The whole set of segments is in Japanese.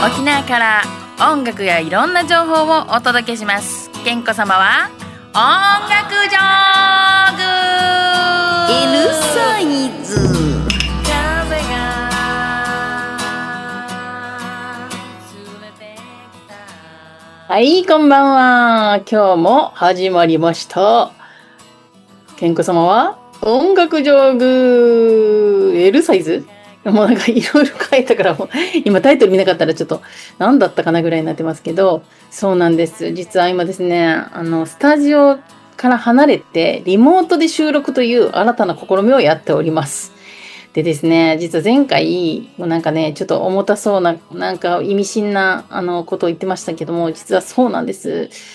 沖縄から音楽やいろんな情報をお届けします。けんこ様は音楽ジョーグ L サイズ。はい、こんばんは。今日も始まりました。けんこ様は音楽ジョーグ L サイズ。もうなんかいろいろ書いたからもう今タイトル見なかったらちょっと何だったかなぐらいになってますけど、そうなんです。実は今ですね、スタジオから離れてリモートで収録という新たな試みをやっております。でですね、実は前回もなんかね、ちょっと重たそうな、なんか意味深なことを言ってましたけども、実はそうなんです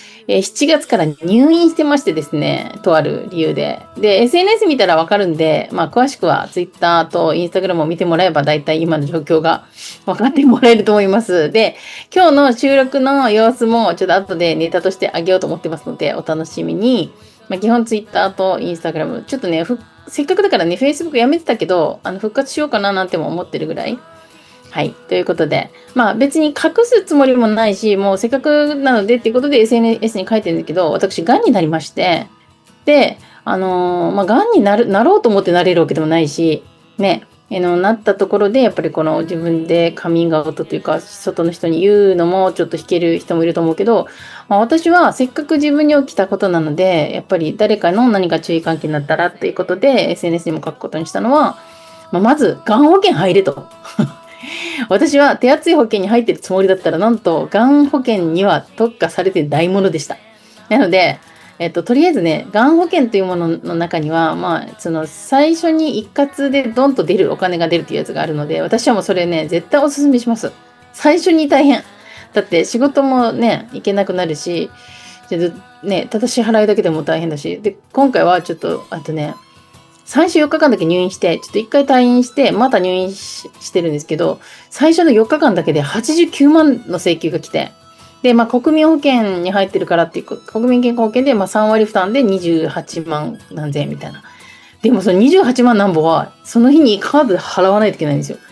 。7月から入院してましてですね、とある理由で。で、SNS 見たらわかるんで、まあ詳しくは Twitter と Instagram を見てもらえば大体今の状況が分かってもらえると思います。で、今日の収録の様子もちょっと後でネタとしてあげようと思ってますので、お楽しみに。まあ基本 Twitter と Instagram、ちょっとね、せっかくだからね、Facebook やめてたけど、復活しようかななんても思ってるぐらい。はい。ということで、まあ別に隠すつもりもないし、もうせっかくなのでっていうことで SNS に書いてるんだけど、私、癌になりまして、で、まあ癌になろうと思ってなれるわけでもないし、ね、なったところで、やっぱりこの自分でカミングアウトというか、外の人に言うのもちょっと引ける人もいると思うけど、まあ、私はせっかく自分に起きたことなので、やっぱり誰かの何か注意喚起になったらっていうことで SNS にも書くことにしたのは、まず、がん保険入れと。私は手厚い保険に入ってるつもりだったら、なんと、がん保険には特化されて大物でした。なので、とりあえずね、がん保険というものの中には、まあ、最初に一括でドンと出るお金が出るというやつがあるので、私はもうそれね、絶対お勧めします。最初に大変。だって仕事もね、行けなくなるし、ね、ただ支払いだけでも大変だし、で、今回はちょっと、最初4日間だけ入院して、ちょっと1回退院して、また入院してるんですけど、最初の4日間だけで89万の請求が来て、で、まあ、国民保険に入ってるからっていう、国民健康保険で、まあ、3割負担で28万何千円みたいな。でもその28万何ぼは、その日にカードで払わないといけないんですよ。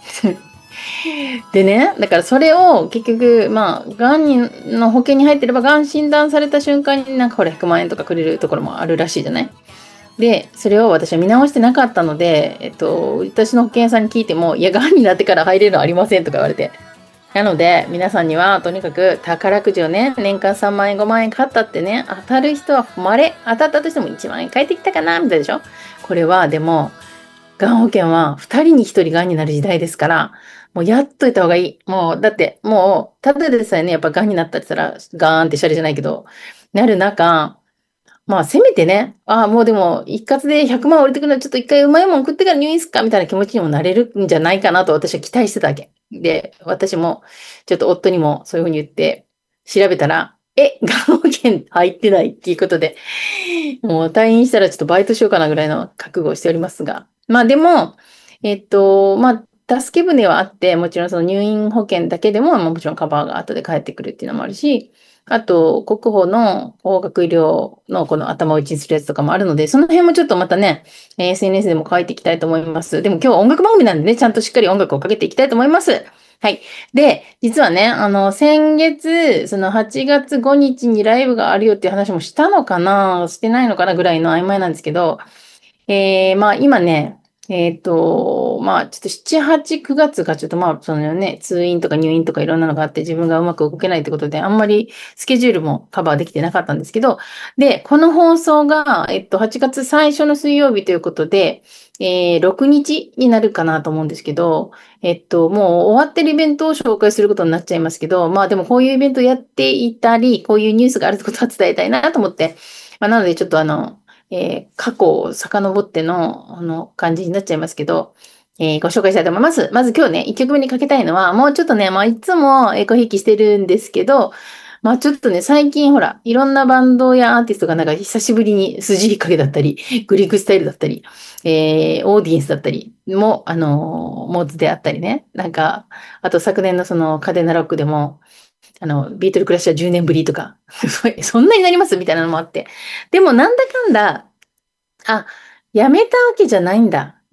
でね、だからそれを結局、まあ、がんの保険に入ってれば、がん診断された瞬間になんかほら100万円とかくれるところもあるらしいじゃない。で、それを私は見直してなかったので、私の保険屋さんに聞いても、いや、がんになってから入れるのありませんとか言われて。なので、皆さんには、とにかく宝くじをね、年間3万円、5万円買ったってね、当たる人は稀。当たったとしても1万円返ってきたかなみたいでしょ。これは、でも、がん保険は2人に1人がんになる時代ですから、もうやっといた方がいい。もう、だって、もう、ただでさえね、やっぱがんになったって言ったら、ガーンってシャレじゃないけど、なる中、まあ、せめてね、もうでも、一括で100万降りてくるのはちょっと一回うまいもん食ってから入院すっかみたいな気持ちにもなれるんじゃないかなと私は期待してたわけ。で、私も、ちょっと夫にもそういうふうに言って、調べたら、がん保険入ってないっていうことで、もう退院したらちょっとバイトしようかなぐらいの覚悟をしておりますが。まあでも、まあ、助け舟はあって、もちろんその入院保険だけでも、もちろんカバーが後で返ってくるっていうのもあるし、あと、国保の高額医療のこの頭打ちにするやつとかもあるので、その辺もちょっとまたね、SNS でも書いていきたいと思います。でも今日は音楽番組なんでね、ちゃんとしっかり音楽をかけていきたいと思います。はい。で、実はね、先月、その8月5日にライブがあるよっていう話もしたのかな、してないのかなぐらいの曖昧なんですけど、まあ今ね、まあちょっと7、8、9月がちょっとまあそのね、通院とか入院とかいろんなのがあって自分がうまく動けないってことであんまりスケジュールもカバーできてなかったんですけど、で、この放送が、8月最初の水曜日ということで、6日になるかなと思うんですけど、もう終わってるイベントを紹介することになっちゃいますけど、まあでもこういうイベントやっていたり、こういうニュースがあるってことは伝えたいなと思って、まあなのでちょっと過去を遡っての、感じになっちゃいますけど、ご紹介したいと思います。まず今日ね、1曲目にかけたいのは、もうちょっとね、まあいつもエコひいきしてるんですけど、まあちょっとね、最近ほら、いろんなバンドやアーティストがなんか久しぶりに筋引っ掛けだったり、グリークスタイルだったり、オーディエンスだったりも、モッズであったりね。なんか、あと昨年のそのカデナロックでも、ビートルクラッシュは10年ぶりとか、そんなになりますみたいなのもあって。でもなんだかんだ、やめたわけじゃないんだ。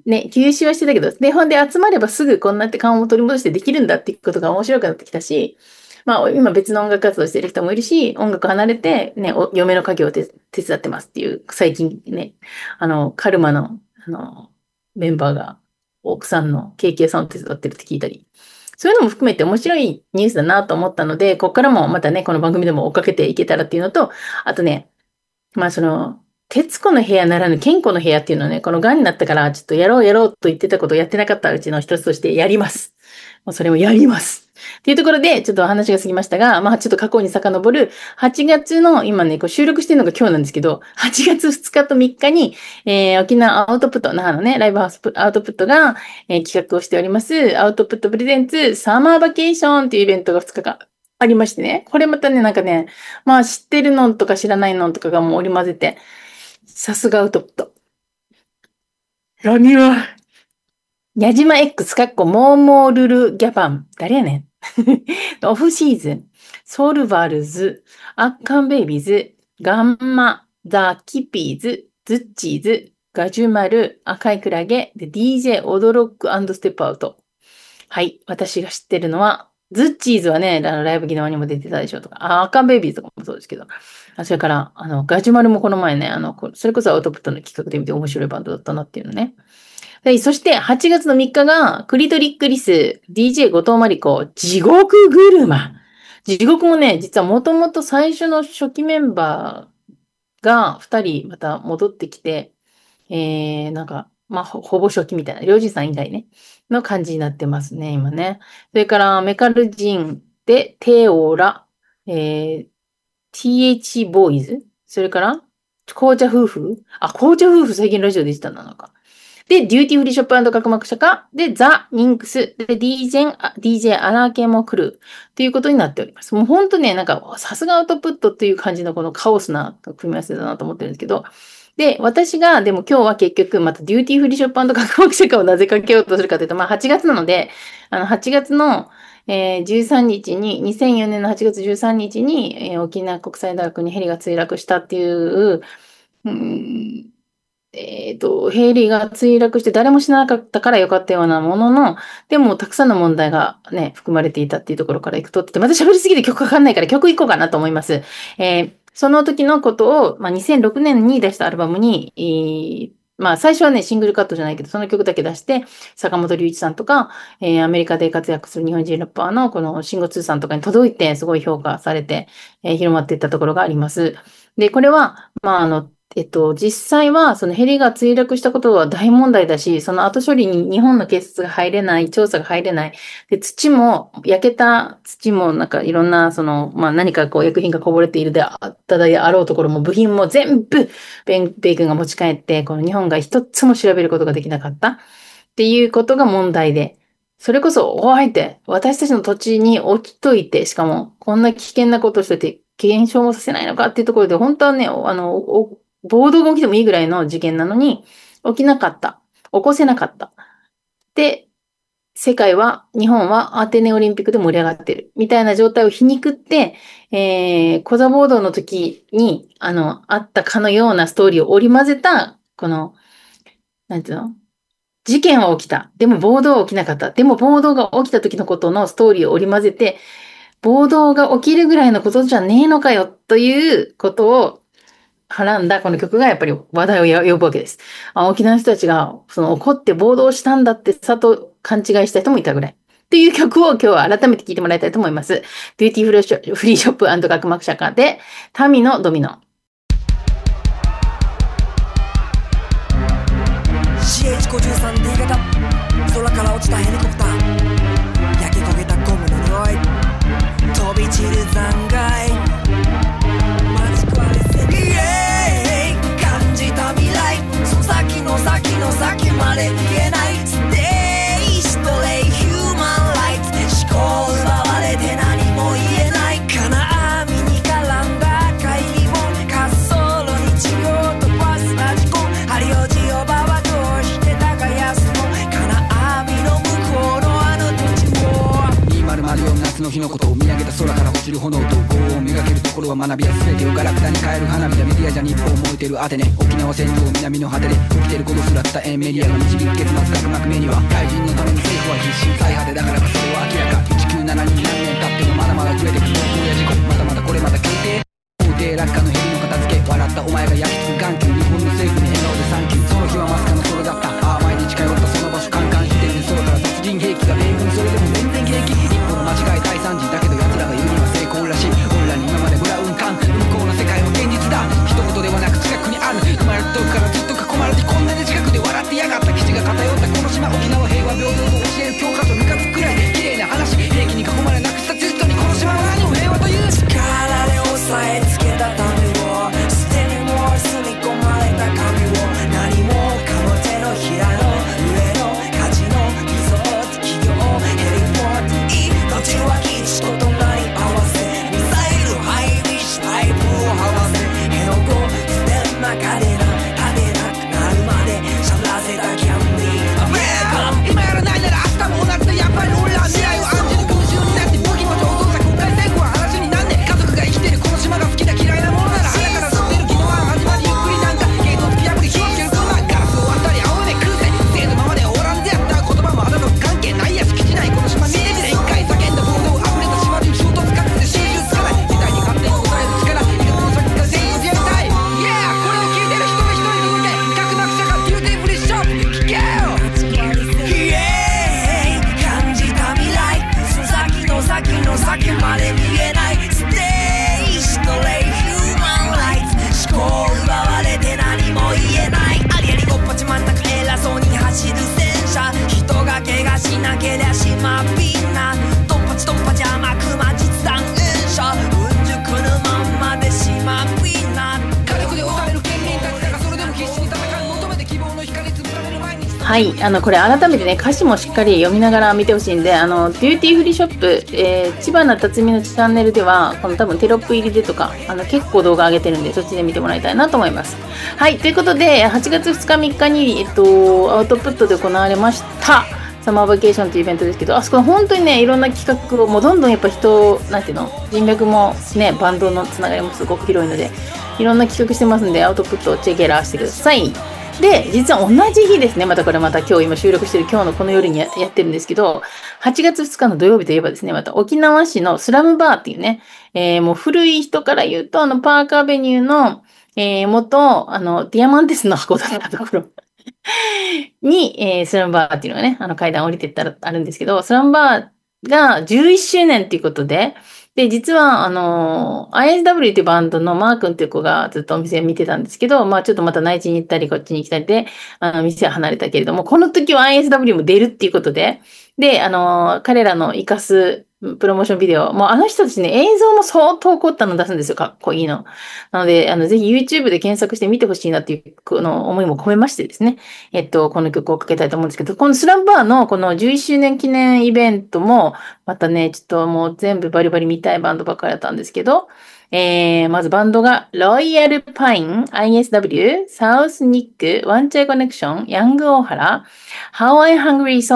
ね、休止はしてたけど、で、ほんで集まればすぐこんなって顔を取り戻してできるんだっていうことが面白くなってきたし、まあ、今別の音楽活動してる人もいるし、音楽離れて、ね、嫁の家業を手伝ってますっていう、最近ね、カルマの、メンバーが奥さんのケーキ屋さんを手伝ってるって聞いたり、そういうのも含めて面白いニュースだなと思ったので、ここからもまたね、この番組でも追っかけていけたらっていうのと、あとね、まあ徹子の部屋ならぬ健康の部屋っていうのをね、この癌になったからちょっとやろうと言ってたことをやってなかったうちの一つとしてやります。もうそれをやります。っていうところで、ちょっと話が過ぎましたが、まあちょっと過去に遡る8月の、今ね、こう収録してるのが今日なんですけど、8月2日と3日に、沖縄アウトプット、那覇のね、ライブハウスアウトプットが、企画をしております、アウトプットプレゼンツサマーバケーションっていうイベントが2日間ありましてね、これまたね、なんかね、まあ知ってるのとか知らないのとかがもう織り交ぜて、さすがアウトプット。何は矢島 X かっこモーモールルギャパン。誰やねん。オフシーズン。ソルバルズ。アッカンベイビーズ。ガンマ。ザ・キピーズ。ズッチーズ。ガジュマル。赤いクラゲ。で、DJ オドロック&ステップアウト。はい。私が知ってるのは、ズッチーズはね、ライブギナワにも出てたでしょとか、アッカンベイビーズとかもそうですけど。それから、ガジュマルもこの前ね、それこそアウトプットの企画で見て面白いバンドだったなっていうのね。そして、8月の3日が、クリトリックリス、DJ 後藤真理子、地獄車。地獄もね、実はもともと最初の初期メンバーが2人また戻ってきて、なんか、まあ、ほぼ初期みたいな、りょうじさん以外ね、の感じになってますね、今ね。それから、メカルジンで、テオラ、TH ボーイズ、それから、紅茶夫婦紅茶夫婦最近ラジオでしたな、なんか。で、デューティフリーショップ角膜社化。で、ザ・ニンクス。で、DJ アラーケも来る。ということになっております。もうほんとね、なんか、さすがアウトプットっていう感じのこのカオスな組み合わせだなと思ってるんですけど。で、私が、でも今日は結局、またデューティフリーショップ角膜社化をなぜかけようとするかというと、まあ8月なので、8月の、13日に、2004年の8月13日に、沖縄国際大学にヘリが墜落したっていう、ヘリが墜落して誰も死ななかったからよかったようなものの、でもたくさんの問題がね、含まれていたっていうところから行くとって、また喋りすぎて曲わかんないから曲行こうかなと思います。その時のことを、まあ、2006年に出したアルバムに、まあ最初はね、シングルカットじゃないけど、その曲だけ出して、坂本龍一さんとか、アメリカで活躍する日本人ラッパーのこのシンゴツーさんとかに届いて、すごい評価されて、広まっていったところがあります。で、これは、まあ実際は、そのヘリが墜落したことは大問題だし、その後処理に日本の警察が入れない、調査が入れない。で、土も、焼けた土も、なんかいろんな、まあ何かこう薬品がこぼれているであったであろうところも部品も全部、米軍が持ち帰って、この日本が一つも調べることができなかったっていうことが問題で、それこそ、おいって、私たちの土地に置きといて、しかも、こんな危険なことをしてて、検証もさせないのかっていうところで、本当はね、暴動が起きてもいいぐらいの事件なのに、起きなかった。起こせなかった。で、日本はアテネオリンピックで盛り上がってる。みたいな状態を皮肉って、コザ暴動の時に、あったかのようなストーリーを織り交ぜた、なんていうの？事件は起きた。でも暴動は起きなかった。でも暴動が起きた時のことのストーリーを織り交ぜて、暴動が起きるぐらいのことじゃねえのかよ、ということを、はらんだこの曲がやっぱり話題を呼ぶわけです。沖縄の人たちが怒って暴動したんだってさと勘違いした人もいたぐらい。っていう曲を今日は改めて聴いてもらいたいと思います。デューティフリーショップ角膜社化で民のドミノ。 CH53D 型空から落ちたヘリコプター焼け焦げたゴムの匂い飛び散る残骸先まで言えないステージとレイヒューマンライツ思考奪われて何も言えない金網に絡んだ赤いリボン滑走路に血を飛ばすラジコンハリオジオバはどうして耕すの金網の向こうのスの日のことを見上げた空から落ちる炎と業を磨けるところは学びは全てをガラクタに変える花火だ。メディアじゃ日本を燃えてるアテネ、沖縄戦場南の果てで起きてることすら伝えんメディアが導く結末角膜目には怪人のために政府は必死最果てだからこそれは明らか。1972何年経ってもまだまだ増えてくる暴や事故、まだまだこれまた決定法廷落下のヘリの片付け、笑ったお前が焼き付く眼球、日本の政府に笑顔でサンキュー。その日はまさかの空だった。ああ毎日通ったその場所カンカンしてる空から殺人兵器が米軍、それでも全然平気。一歩の間違い大惨事だけど奴らが言うには成功らしい。俺らに今までブラウン管向こうの世界は現実だ。一言ではなく近くにある。生まれた時からずっと囲まれてこんなに近くで笑ってやがった。基地が偏ったこの島、沖縄平和平等と教える教科書ムカつくくらい綺麗な話。兵器に囲まれなくしたジュストにこの島は何を平和という。 力で押さえつけたためを捨てにも吸い込まれた髪を何もかも手のひらの上のカジノリゾート企業ヘリポート命は基地と隣り合わせミサイル配備しパイプを合わせ辺野古捨てる中でな食べなくなるまでしゃぶらせたキャンディーアメリカ。 今やらないなら明日も同じだ。やっぱり俺ら未来を案じる群衆になって武器も上等さ国会政府は話になんね。家族が生きてるこの島が好きだ嫌いなものなら鼻から吸ってる昨日は始まりゆっくりなんだ。ゲート突き破り火をつける車ガラスを割ったり青梅クルセ生のままで終わらんぜやった言葉も肌の関係ないや敷地内この島見れてね一回叫んだ暴動溢れた島中衝突かけて収集つかない事態に勝手に答える力意外の先から全員自衛隊 Yeah これを聞いてる人一人届け角膜社会デューティーフリーショップ聞けよ。 感じた未来先の先の先まで見えないステージのレイヒューマンライツ思考奪われて何も言えないありありごっぱち真ん中偉そうに走る戦車人が怪我しなけりゃしまびんなドンパチドンパチ甘くま実弾演射うん熟ぬまんまでしまびんな火力で抑える県民たちだがそれでも必死に戦う求めて希望の光潰される前にはい、これ改めてね、歌詞もしっかり読みながら見てほしいんで、デューティーフリーショップ、千葉な辰巳のチャンネルでは、この多分テロップ入りでとか、結構動画上げてるんで、そっちで見てもらいたいなと思います。はい、ということで、8月2日3日に、アウトプットで行われました、サマーバケーションというイベントですけど、あそこ本当にね、いろんな企画を、もうどんどんやっぱなんていうの、人脈もね、バンドのつながりもすごく広いので、いろんな企画してますんで、アウトプットをチェケラーしてください。で、実は同じ日ですね。また今日今収録してる今日のこの夜にやってるんですけど、8月2日の土曜日といえばですね、また沖縄市のスラムバーっていうね、もう古い人から言うと、パークアベニューの、元、ディアマンテスの函館のところに、スラムバーっていうのがね、階段降りてったらあるんですけど、スラムバーが11周年っていうことで、で、実は、ISW っていうバンドのマー君っていう子がずっとお店見てたんですけど、まあちょっとまた内地に行ったりこっちに来たりで、店は離れたけれども、この時は ISW も出るっていうことで、で、彼らの活かすプロモーションビデオ、もうあの人たちね、映像も相当凝ったの出すんですよ、かっこいいの。なので、ぜひ YouTube で検索して見てほしいなっていう、思いも込めましてですね、この曲をかけたいと思うんですけど、このスラムバーのこの11周年記念イベントも、またね、ちょっともう全部バリバリ見たいバンドばっかりだったんですけど、まずバンドが、ロイヤルパイン、ISW、サウスニック、ワンチャイコネクション、ヤングオーハラ、How I Hungry So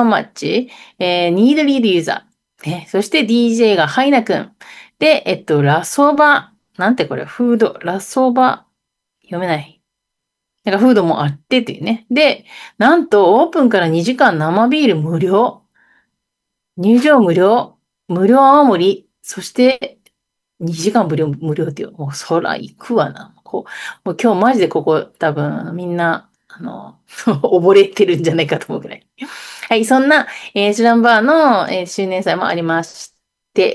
Much、Need Lead User、そして DJ がハイナくん。で、ラソバ、なんてこれ、フード、ラソバ、読めない。なんかフードもあってっていうね。で、なんとオープンから2時間生ビール無料。入場無料。無料泡盛。そして、2時間無料っていう。もうそら行くわな。もう今日マジでここ多分みんな、溺れてるんじゃないかと思うくらい。はい、そんな、スランバーの、周年祭もありまして、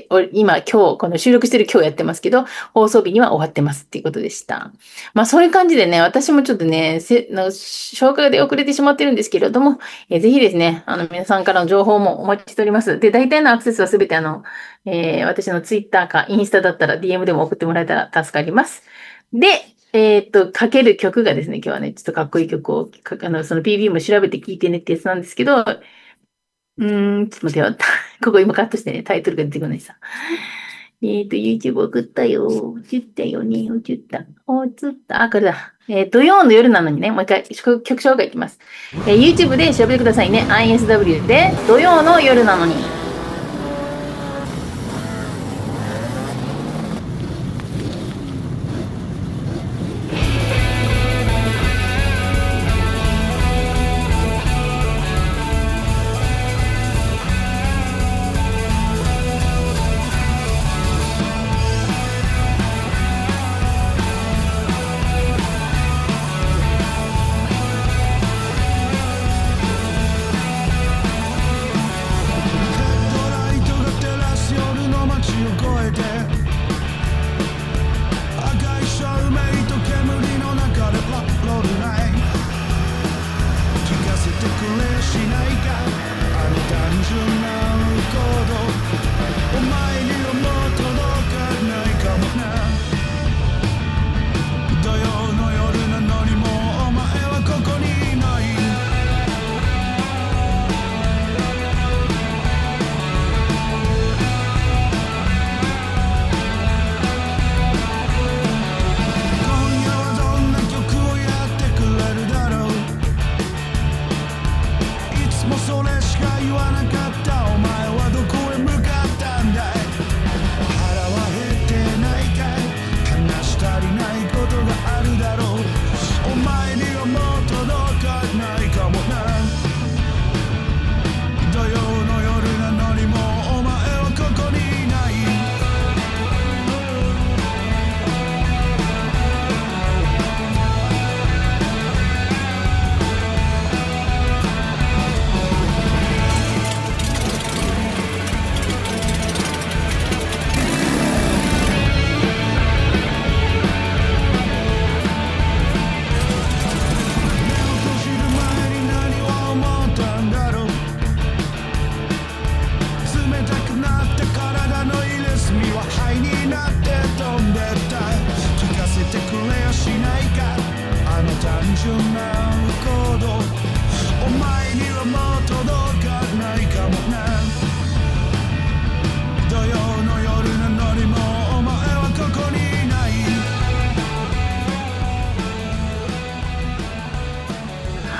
今日、この収録してる今日やってますけど、放送日には終わってますっていうことでした。まあそういう感じでね、私もちょっとね、紹介で遅れてしまってるんですけれども、ぜひですね、皆さんからの情報もお待ちしております。で、大体のアクセスはすべて私のツイッターかインスタだったら DM でも送ってもらえたら助かります。で、かける曲がですね、今日はね、ちょっとかっこいい曲を、その PV も調べて聴いてねってやつなんですけど、ちょっと待ってよ。ここ今カットしてね、タイトルが出てこないさ。YouTube 送ったよ。映ったよね。映った。あ、これだ。土曜の夜なのにね、もう一回曲紹介いきます。YouTube で調べてくださいね。ISW で土曜の夜なのに。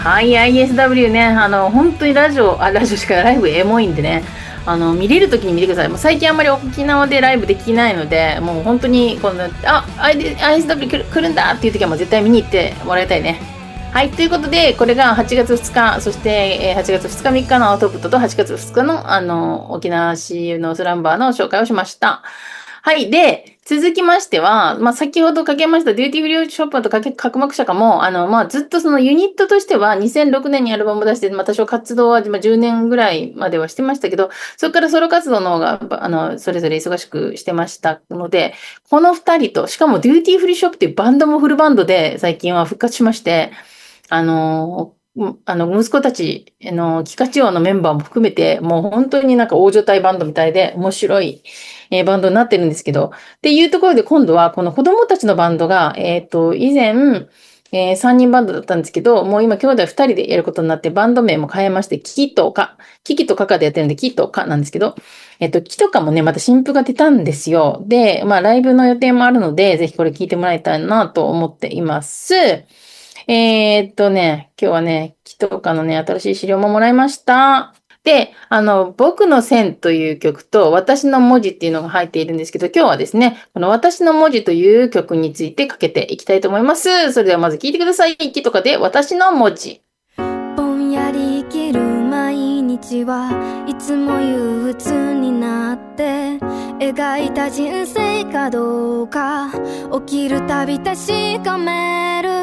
はい、ISW ね、本当にラジオしかライブエモいんでね、見れるときに見てください。もう最近あんまり沖縄でライブできないので、もう本当にISW 来るんだっていうときはもう絶対見に行ってもらいたいね。はい、ということで、これが8月2日、そして、8月2日3日のアウトプットと8月2日の、沖縄市のスランバーの紹介をしました。はい。で、続きましては、先ほどかけましたデューティーフリーショップと角膜釈迦も、ずっとそのユニットとしては2006年にアルバムを出して、多少活動は10年ぐらいまではしてましたけど、そこからソロ活動の方が、それぞれ忙しくしてましたので、この2人と、しかもデューティーフリーショップっていうバンドもフルバンドで最近は復活しまして、息子たち、キカチオのメンバーも含めて、もう本当になんか大所帯バンドみたいで面白い、バンドになってるんですけど、っていうところで今度はこの子供たちのバンドが、以前、3人バンドだったんですけど、もう今兄弟2人でやることになってバンド名も変えまして、キキとカでやってるんで、キとカなんですけど、キとカもね、また新譜が出たんですよ。で、ライブの予定もあるので、ぜひこれ聞いてもらいたいなと思っています。今日はね、キとカのね、新しい資料ももらいました。で、僕の線という曲と私の文字っていうのが入っているんですけど、今日はですね、この私の文字という曲についてかけていきたいと思います。それではまず聞いてください。キとカで私の文字。 ぼんやり生きる毎日はいつも憂鬱になって描いた人生かどうか起きるたび確かめる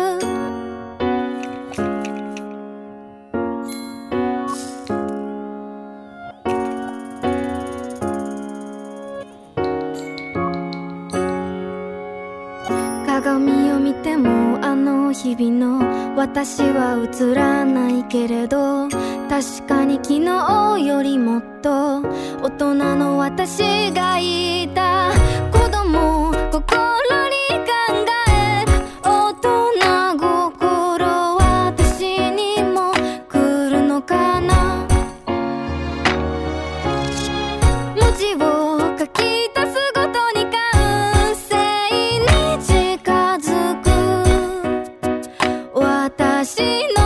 鏡を見てもあの日々の私は映らないけれど確かに昨日よりもっと大人の私がいた子供心に考え大人心私にも来るのかな文字を書き足すごとに完成に近づく私の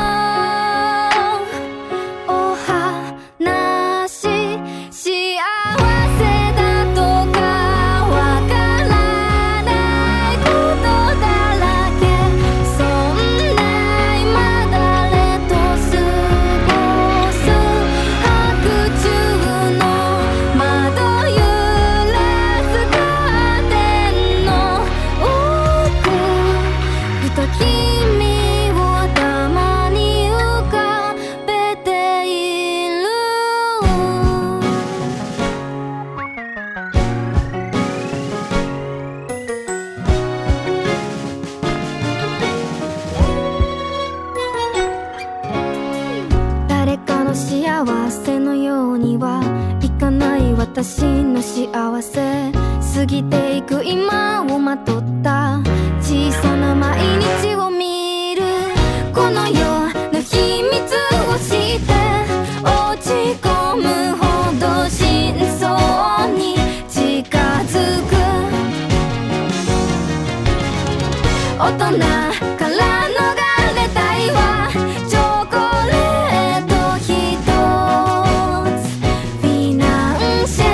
お話幸せだとかわからないことだらけそんな今誰と過ごす白昼の窓揺らすカーテンの奥ふと君を頭に浮かべている誰かの幸せのようにはいかない私の幸せ過ぎていく今をまとった小さな毎日を見るこの世の秘密を知って落ち込むほど真相に近づく大人から逃れたいわチョコレートひとつフィナンシェ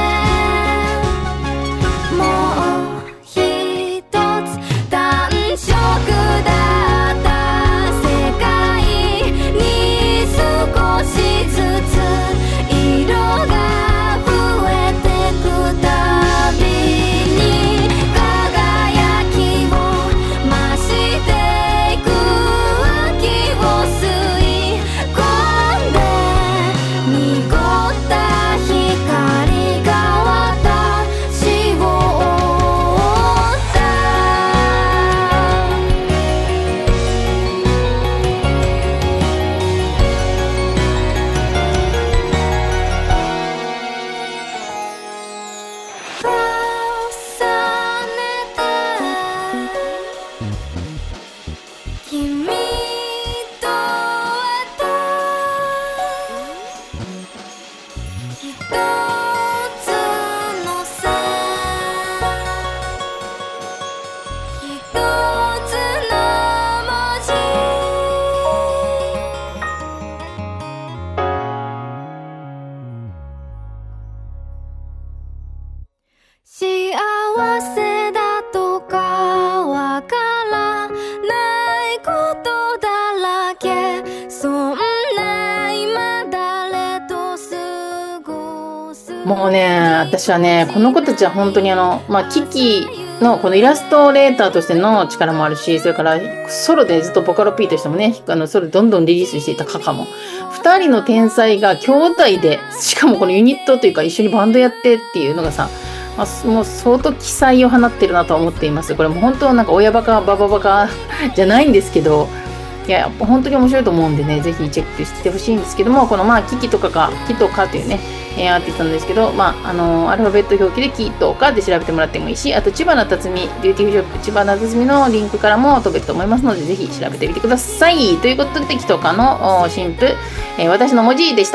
もうひとつ単色だった世界に少しずつ色が増えてくたびに輝きを増し幸せだとかわからないことだらけ、そんな今誰と過ごす。 もうね、私はね、この子たちは本当にキキのこのイラストレーターとしての力もあるし、それからソロでずっとボカロ P としてもね、ソロでどんどんリリースしていたカカも。二人の天才が兄弟で、しかもこのユニットというか一緒にバンドやってっていうのがさ、もう相当奇才を放ってるなと思っています。これも本当なんか親バカ、バババカじゃないんですけど、いや、本当に面白いと思うんでね、ぜひチェックしてほしいんですけども、このキキとかというね、アーティストなんですけど、アルファベット表記でキとかで調べてもらってもいいし、あと千葉な辰巳、ビューティフルショップ千葉な辰巳のリンクからも飛べると思いますので、ぜひ調べてみてください。ということで、キとかの新譜、私の文字でした。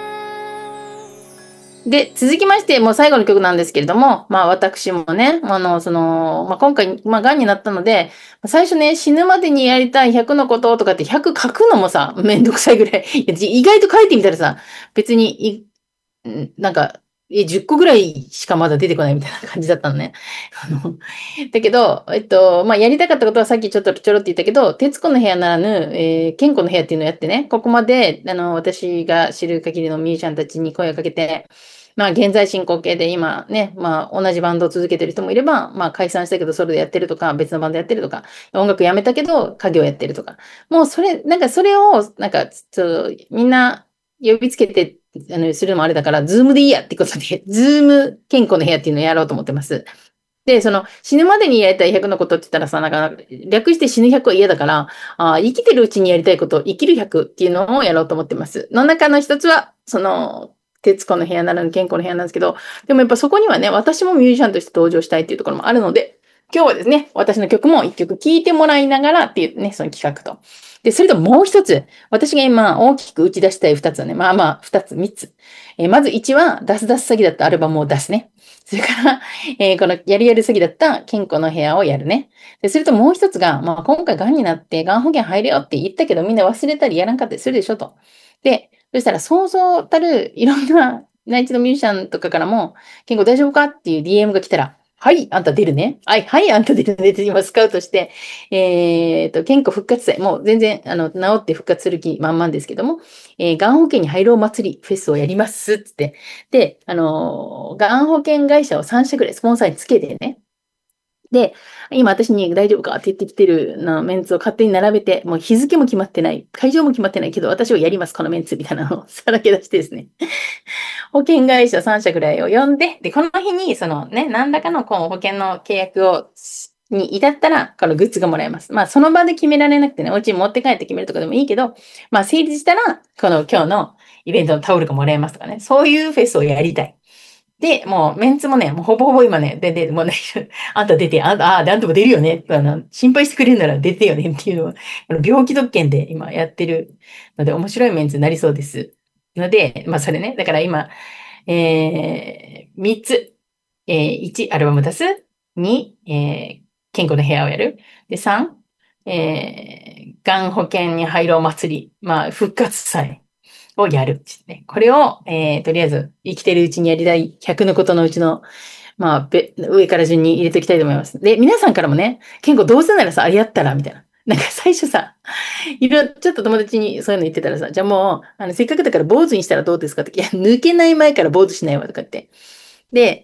で、続きまして、もう最後の曲なんですけれども、私もね、今回、癌になったので、最初ね、死ぬまでにやりたい100のこととかって100書くのもさ、めんどくさいぐらい。意外と書いてみたらさ、別に、10個ぐらいしかまだ出てこないみたいな感じだったのね。だけど、やりたかったことはさっきちょろって言ったけど、徹子の部屋ならぬ、健康の部屋っていうのをやってね、ここまで、私が知る限りのミュージシャンたちに声をかけて、現在進行形で今ね、同じバンドを続けてる人もいれば、解散したけどソロでやってるとか、別のバンドやってるとか、音楽やめたけど家業やってるとか、もうそれを、みんな呼びつけて、するのもあれだから、ズームでいいやってことで、ズーム健康の部屋っていうのをやろうと思ってます。で、死ぬまでにやりたい100のことって言ったらさ、略して死ぬ100は嫌だから、生きてるうちにやりたいこと、生きる100っていうのをやろうと思ってます。の中の一つは、徹子の部屋ならぬ健康の部屋なんですけど、でもやっぱそこにはね、私もミュージシャンとして登場したいっていうところもあるので、今日はですね、私の曲も一曲聴いてもらいながらっていうね、その企画と。で、それともう一つ、私が今大きく打ち出したい二つはね、三つ。まず1は、ダスダス詐欺だったアルバムを出すね。それから、このやるやる詐欺だった健康の部屋をやるね。で、それともう一つが、今回癌になって癌保険入れよって言ったけど、みんな忘れたりやらんかったりするでしょと。で、そしたら想像たるいろんな内地のミュージシャンとかからも、健康大丈夫かっていう DM が来たら、はい、あんた出るね。はい、あんた出るねって今スカウトして、健康復活祭、もう全然、治って復活する気満々ですけども、がん保険に入ろう祭りフェスをやりますって。で、がん保険会社を3社ぐらいスポンサーにつけてね。で、今私に大丈夫かって言ってきてるメンツを勝手に並べて、もう日付も決まってない、会場も決まってないけど、私はやります、このメンツみたいなのをさらけ出してですね。保険会社3社ぐらいを呼んで、で、この日に、何らかの保険の契約に至ったら、このグッズがもらえます。その場で決められなくてね、お家に持って帰って決めるとかでもいいけど、成立したら、今日のイベントのタオルがもらえますとかね、そういうフェスをやりたい。で、もうメンツもね、もうほぼほぼ今ね、もうね、あんた出て、あんたも出るよね。心配してくれるなら出てよねっていうのを、病気特権で今やってるので、面白いメンツになりそうです。ので、それね、だから今、3つ、1、アルバム出す。2、健康の部屋をやる。で、3、がん保険に入ろう祭り、復活祭をやる。これを、とりあえず生きてるうちにやりたい100のことのうちの、上から順に入れておきたいと思います。で、皆さんからもね、健康どうせならさ、あれやったらみたいな。最初さ、ちょっと友達にそういうの言ってたらさ、じゃあもう、せっかくだから坊主にしたらどうですかって、いや、抜けない前から坊主しないわとかって。で、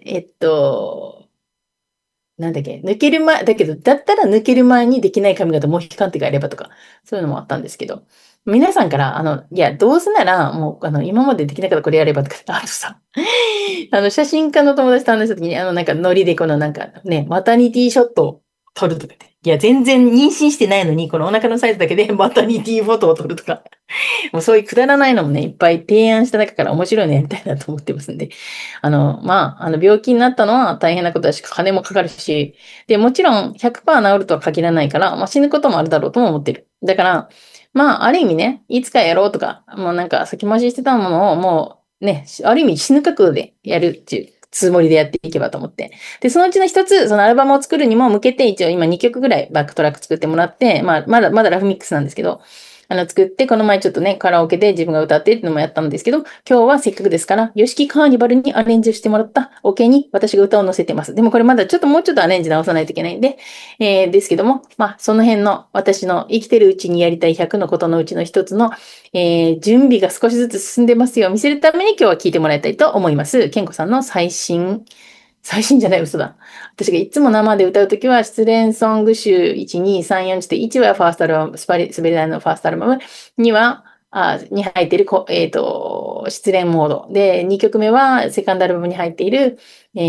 なんだっけ、抜ける前、だけど、だったら抜ける前にできない髪型もう引かんってがあればとか、そういうのもあったんですけど、皆さんから、いや、どうせなら、もう、今までできなかったこれやればとか、あとさ、写真家の友達と話した時に、ノリでマタニティショットを撮るとかって。いや、全然妊娠してないのに、このお腹のサイズだけでマタニティフォトを撮るとか。もうそういうくだらないのもね、いっぱい提案した中から面白いのやりたいなと思ってますんで。病気になったのは大変なことだし、金もかかるし、で、もちろん 100% 治るとは限らないから、死ぬこともあるだろうとも思ってる。だから、ある意味ね、いつかやろうとか、先回ししてたものをもうね、ある意味死ぬ覚悟でやるっていうつもりでやっていけばと思って。で、そのうちの一つ、そのアルバムを作るにも向けて一応今2曲ぐらいバックトラック作ってもらって、まだラフミックスなんですけど、 作って、この前ちょっとね、カラオケで自分が歌ってっていうのもやったんですけど、今日はせっかくですから、ヨシキカーニバルにアレンジしてもらったオケに私が歌を載せてます。でもこれまだもうちょっとアレンジ直さないといけないんで、ですけども、その辺の私の生きてるうちにやりたい100のことのうちの一つの、準備が少しずつ進んでますよを見せるために今日は聞いてもらいたいと思います。ケンコさんの最新じゃない、嘘だ。私がいつも生で歌うときは、失恋ソング集1、2、3、4って1はファーストアルバム、滑り台のファーストアルバム、2は、に入っている、失恋モード。で、2曲目はセカンドアルバムに入っている、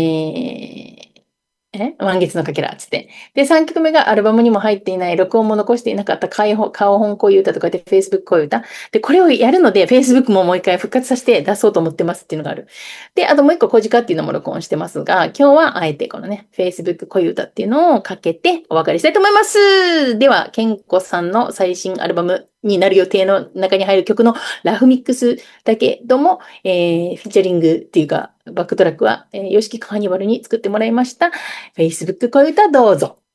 満月のかけら、つって。で、3曲目がアルバムにも入っていない、録音も残していなかった顔本恋歌とかで Facebook 恋歌。で、これをやるので、Facebook ももう一回復活させて出そうと思ってますっていうのがある。で、あともう一個小鹿っていうのも録音してますが、今日はあえてこのね、Facebook 恋歌っていうのをかけてお別れしたいと思います。では、ケンコさんの最新アルバムになる予定の中に入る曲のラフミックスだけども、フィーチャリングっていうか、バックトラックは、ヨシキカーニバルに作ってもらいました。Facebook 恋歌どうぞ。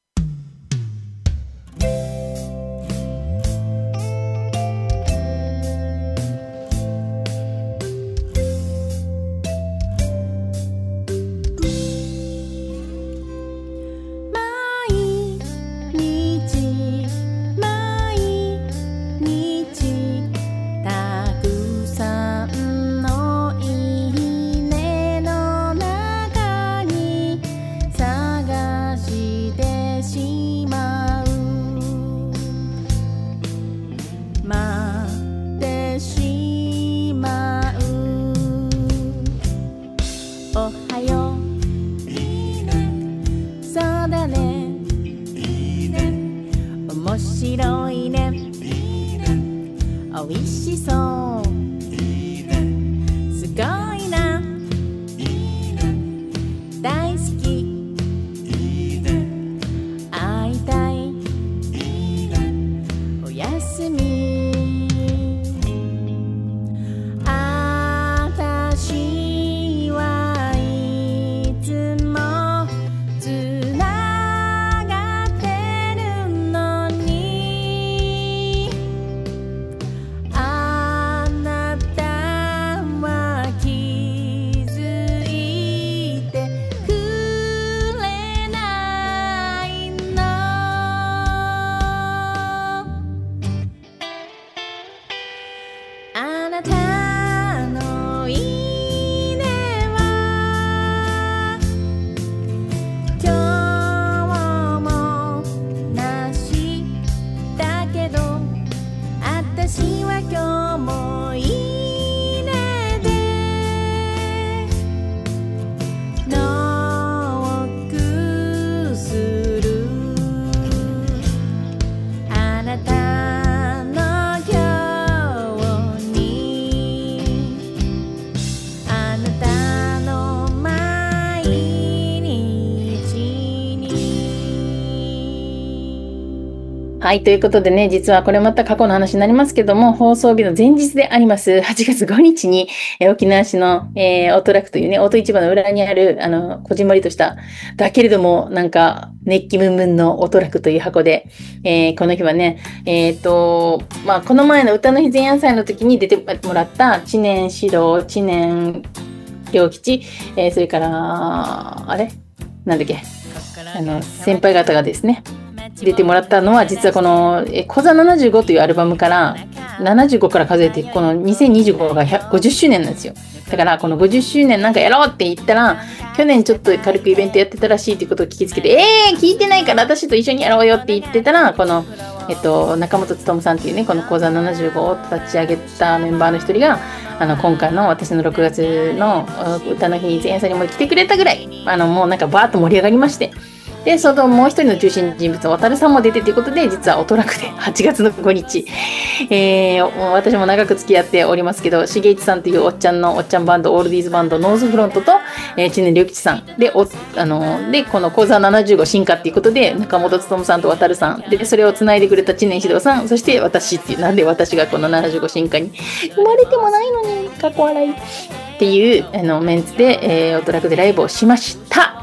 はい。ということでね、実はこれまた過去の話になりますけども、放送日の前日であります、8月5日に、沖縄市の、オートラックというね、オート市場の裏にある、こじんまりとした、だけれども、なんか、熱気ムンムンのオートラックという箱で、この日はね、この前の歌の日前夜祭の時に出てもらった、知念指導、知念良吉、それから、なんだっけ、先輩方がですね、出てもらったのは実はこのコザ75というアルバムから75から数えてこの2025が50周年なんですよ。だからこの50周年なんかやろうって言ったら去年ちょっと軽くイベントやってたらしいっていうことを聞きつけて聞いてないから私と一緒にやろうよって言ってたらこの中本勉さんっていうねこのコザ75を立ち上げたメンバーの一人が今回の私の6月の歌の日前夜祭にも来てくれたぐらいもうなんかバーッと盛り上がりましてで、そのもう一人の中心人物、渡るさんも出てということで、実はオトラクで8月の5日、私も長く付き合っておりますけど、しげいちさんというおっちゃんバンド、オールディーズバンド、ノーズフロントと、知念良吉さんで、この講座75進化っていうことで、中本勉さんと渡るさん、で、それを繋いでくれた知念指導さん、そして私っていう、なんで私がこの75進化に生まれてもないのに、過去笑いっていう、メンツで、オトラクでライブをしました。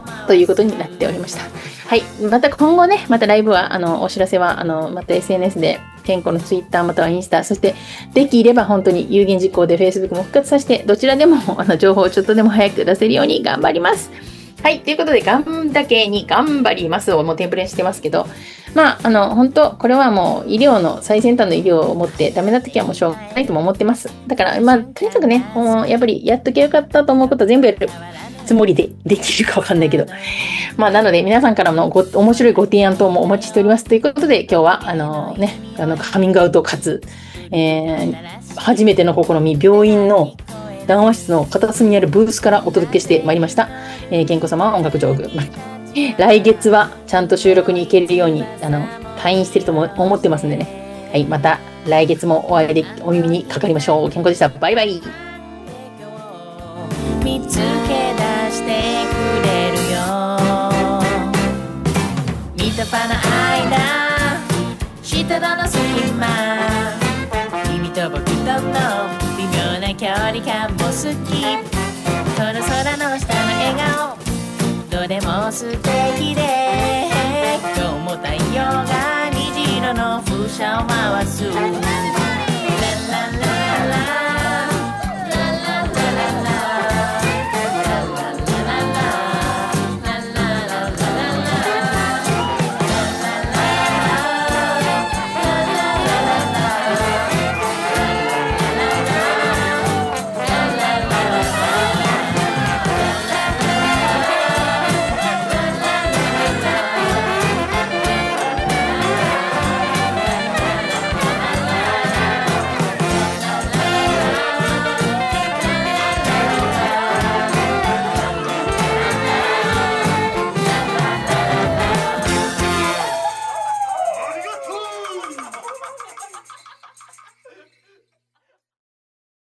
ということになっておりました。はい。また今後ね、またライブは、お知らせは、また SNS で、 健康のツイッターまたはインスタ、そしてできれば本当に有言実行で Facebook も復活させて、どちらでも情報をちょっとでも早く出せるように頑張ります。はい、ということで、だけに頑張りますをもうテンプレにしてますけど、本当、これはもう医療の最先端の医療を持ってダメな時はもうしょうがないとも思ってます。だから、とにかくね、やっぱりやっときゃよかったと思うこと全部やるつもりでできるかわかんないけど。なので、皆さんからの面白いご提案等もお待ちしております。ということで、今日は、カミングアウトかつ、初めての試み、病院の談話室の片隅にあるブースからお届けしてまいりました。健康様は音楽上手。来月はちゃんと収録に行けるように退院してると思ってますんでね。はい、また来月もお耳にかかりましょう。健康でした。バイバイ。 見つけ出してくれるよ。見たぱの間、下との隙間、君と僕との微妙な距離感も好き。この空の下の笑顔、どれも素敵で、今日も太陽が虹色の風車を回す。